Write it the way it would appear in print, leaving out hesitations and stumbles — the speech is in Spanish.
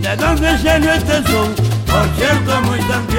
¿De dónde salió este son? Por cierto, muy tranquilo.